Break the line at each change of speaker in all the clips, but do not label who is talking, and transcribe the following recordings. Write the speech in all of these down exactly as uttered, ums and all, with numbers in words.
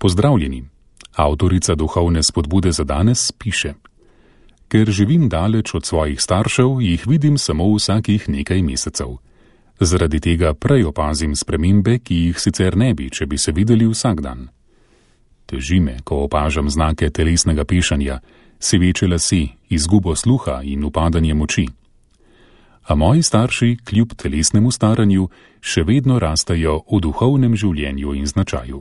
Pozdravljeni. Avtorica duhovne spodbude za danes piše: Ker živim daleč od svojih staršev, jih vidim samo vsakih nekaj mesecev. Zaradi tega prej opazim spremembe, ki jih sicer ne bi, če bi se videli vsak dan. Teži me, ko opažam znake telesnega pešanja, siveče lase, izgubo sluha in upadanje moči. A moji starši, kljub telesnemu staranju, še vedno rastejo v duhovnem življenju in značaju.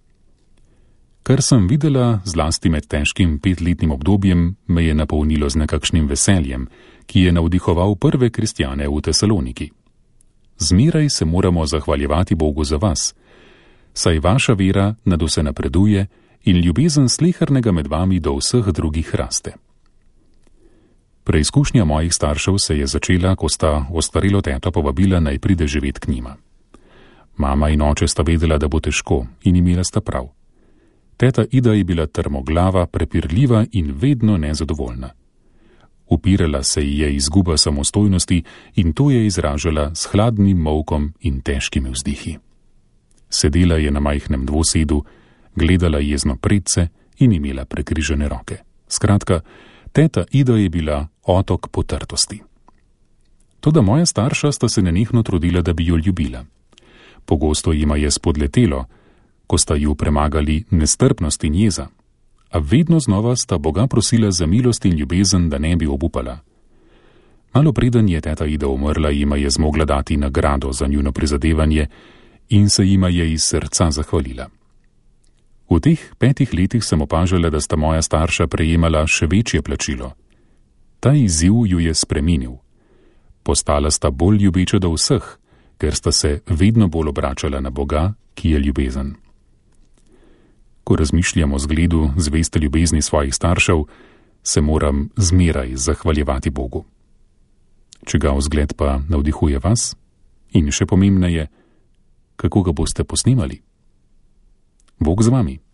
Kar sem videla, zlasti med težkim petletnim obdobjem, me je napolnilo z nekakšnim veseljem, ki je navdihoval prve kristjane v Tesaloniki. Zmeraj se moramo zahvaljevati Bogu za vas, saj vaša vera nad vse napreduje in ljubezen slehernega med vami do vseh drugih raste. Preizkušnja mojih staršev se je začela, ko sta ostarelo teto povabila, naj pride živet k njima. Mama in oče sta vedela, da bo težko, in imela sta prav. Teta Ida je bila trmoglava, prepirljiva in vedno nezadovoljna. Upirala se ji je izguba samostojnosti in to je izražala s hladnim molkom in težkimi vzdihi. Sedela je na majhnem dvosedu, gledala jezno predse in imela prekrižene roke. Skratka, teta Ida je bila otok potrtosti. Toda moja starša sta se nenehno trudila, da bi jo ljubila. Pogosto jima je spodletelo, ko sta ju premagali nestrpnost in jeza, a vedno znova sta Boga prosila za milost in ljubezen, da ne bi obupala. Malo preden je teta Ida umrla, jima je zmogla dati nagrado za njuno prizadevanje in se jima je iz srca zahvalila. V teh petih letih sem opažala, da sta moja starša prejemala še večje plačilo. Ta izziv ju je spremenil. Postala sta bolj ljubeča do vseh, ker sta se vedno bolj obračala na Boga, ki je ljubezen. Ko razmišljam o zgledu zveste ljubezni svojih staršev, se moram zmeraj zahvaljevati Bogu. Čigav zgled pa navdihuje vas? In še pomembneje, kako ga boste posnemali? Bog z vami.